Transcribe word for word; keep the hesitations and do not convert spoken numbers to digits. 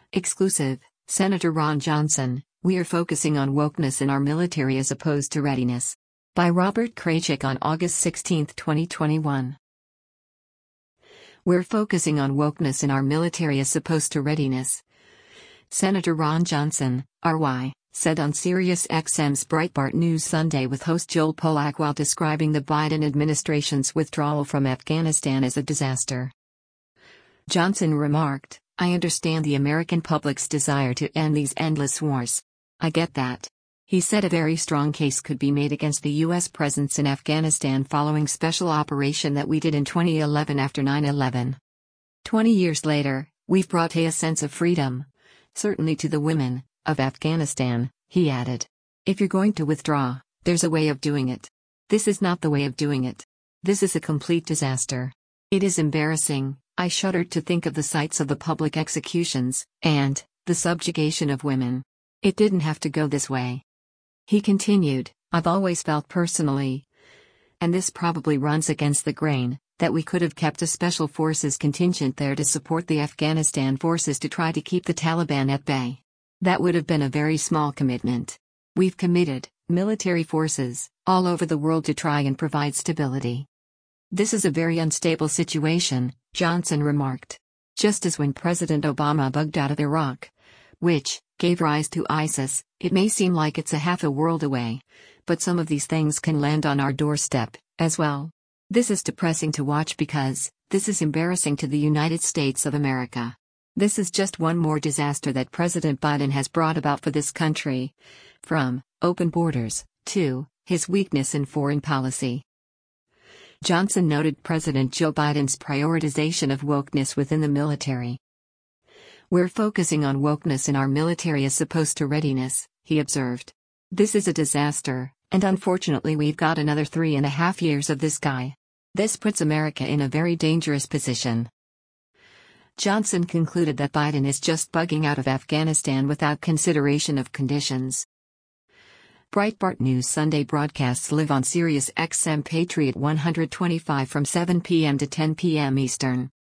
Exclusive, Senator Ron Johnson, "We are focusing on wokeness in our military as opposed to readiness." By Robert Kraychik on August sixteenth, twenty twenty-one. We're focusing on wokeness in our military as opposed to readiness. Senator Ron Johnson, R Y, said on Sirius X M's Breitbart News Sunday with host Joel Pollak while describing the Biden administration's withdrawal from Afghanistan as a disaster. Johnson remarked, "I understand the American public's desire to end these endless wars. I get that." He said a very strong case could be made against the U S presence in Afghanistan following special operation that we did in twenty eleven after nine eleven. Twenty years later, we've brought a sense of freedom, certainly to the women, of Afghanistan, he added. If you're going to withdraw, there's a way of doing it. This is not the way of doing it. This is a complete disaster. It is embarrassing. I shuddered to think of the sights of the public executions, and the subjugation of women. It didn't have to go this way. He continued, I've always felt personally, and this probably runs against the grain, that we could have kept a special forces contingent there to support the Afghanistan forces to try to keep the Taliban at bay. That would have been a very small commitment. We've committed military forces all over the world to try and provide stability. This is a very unstable situation, Johnson remarked. Just as when President Obama bugged out of Iraq, which gave rise to ISIS, it may seem like it's a half a world away, but some of these things can land on our doorstep, as well. This is depressing to watch because this is embarrassing to the United States of America. This is just one more disaster that President Biden has brought about for this country, from open borders to his weakness in foreign policy. Johnson noted President Joe Biden's prioritization of wokeness within the military. We're focusing on wokeness in our military as opposed to readiness, he observed. This is a disaster, and unfortunately we've got another three and a half years of this guy. This puts America in a very dangerous position. Johnson concluded that Biden is just bugging out of Afghanistan without consideration of conditions. Breitbart News Sunday broadcasts live on Sirius X M Patriot one twenty-five from seven p m to ten p m Eastern.